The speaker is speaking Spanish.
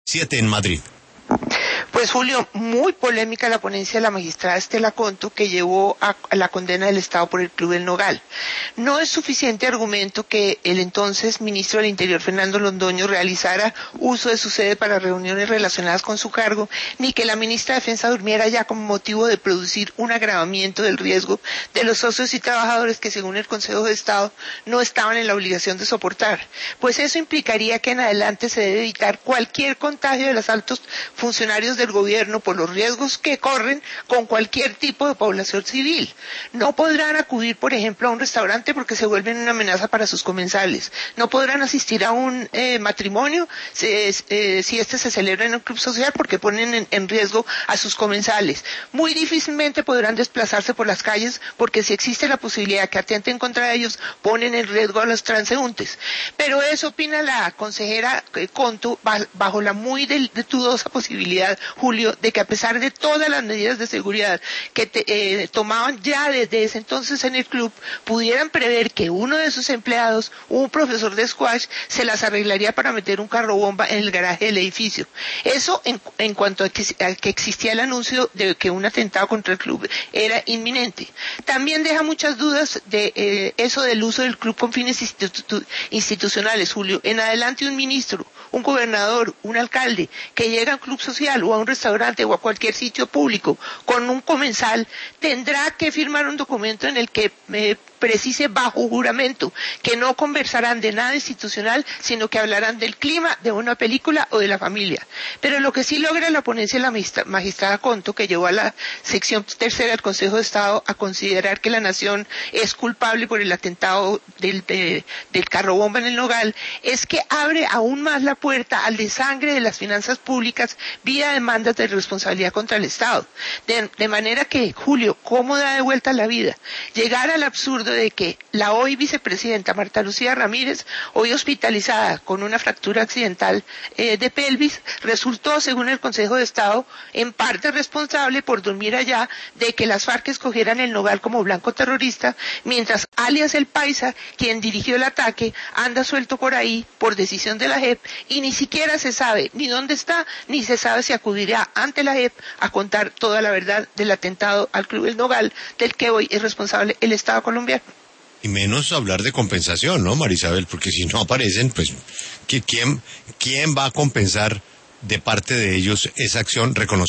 7 en Madrid. Pues Julio, muy polémica la ponencia de la magistrada Estela Conto que llevó a la condena del Estado por el Club El Nogal. No es suficiente argumento que el entonces ministro del Interior, Fernando Londoño, realizara uso de su sede para reuniones relacionadas con su cargo, ni que la ministra de Defensa durmiera ya como motivo de producir un agravamiento del riesgo de los socios y trabajadores que, según el Consejo de Estado, no estaban en la obligación de soportar. Pues eso implicaría que en adelante se debe evitar cualquier contagio de los altos funcionarios del gobierno por los riesgos que corren con cualquier tipo de población civil. No podrán acudir, por ejemplo, a un restaurante porque se vuelven una amenaza para sus comensales. No podrán asistir a un matrimonio si este se celebra en un club social porque ponen en riesgo a sus comensales. Muy difícilmente podrán desplazarse por las calles porque si existe la posibilidad que atenten contra ellos, ponen en riesgo a los transeúntes. Pero eso opina la consejera Conto bajo la muy dudosa posibilidad, Julio, de que a pesar de todas las medidas de seguridad que tomaban ya desde ese entonces en el club, pudieran prever que uno de sus empleados, un profesor de squash, se las arreglaría para meter un carro bomba en el garaje del edificio. Eso en cuanto a que existía el anuncio de que un atentado contra el club era inminente. También deja muchas dudas de eso del uso del club con fines institucionales, Julio. En adelante un ministro, un gobernador, un alcalde, que llega a un club social o a un restaurante o a cualquier sitio público con un comensal, tendrá que firmar un documento en el que precise bajo juramento que no conversarán de nada institucional, sino que hablarán del clima, de una película o de la familia. Pero lo que sí logra la ponencia de la magistrada Conto, que llevó a la sección tercera del Consejo de Estado a considerar que la nación es culpable por el atentado del carro bomba en el Nogal, es que abre aún más la puerta al desangre de las finanzas públicas vía demandas de responsabilidad contra el Estado. De manera que, Julio, ¿cómo da de vuelta la vida? Llegar al absurdo de que la hoy vicepresidenta Marta Lucía Ramírez, hoy hospitalizada con una fractura accidental de pelvis, resultó, según el Consejo de Estado, en parte responsable por dormir allá de que las FARC escogieran el Nogal como blanco terrorista, mientras alias El Paisa, quien dirigió el ataque, anda suelto por ahí por decisión de la JEP y ni siquiera se sabe ni dónde está, ni se sabe si acudirá ante la JEP a contar toda la verdad del atentado al Club El Nogal, del que hoy es responsable el Estado colombiano. Y menos hablar de compensación, ¿no, Marisabel? Porque si no aparecen, pues, ¿quién va a compensar de parte de ellos esa acción reconocida?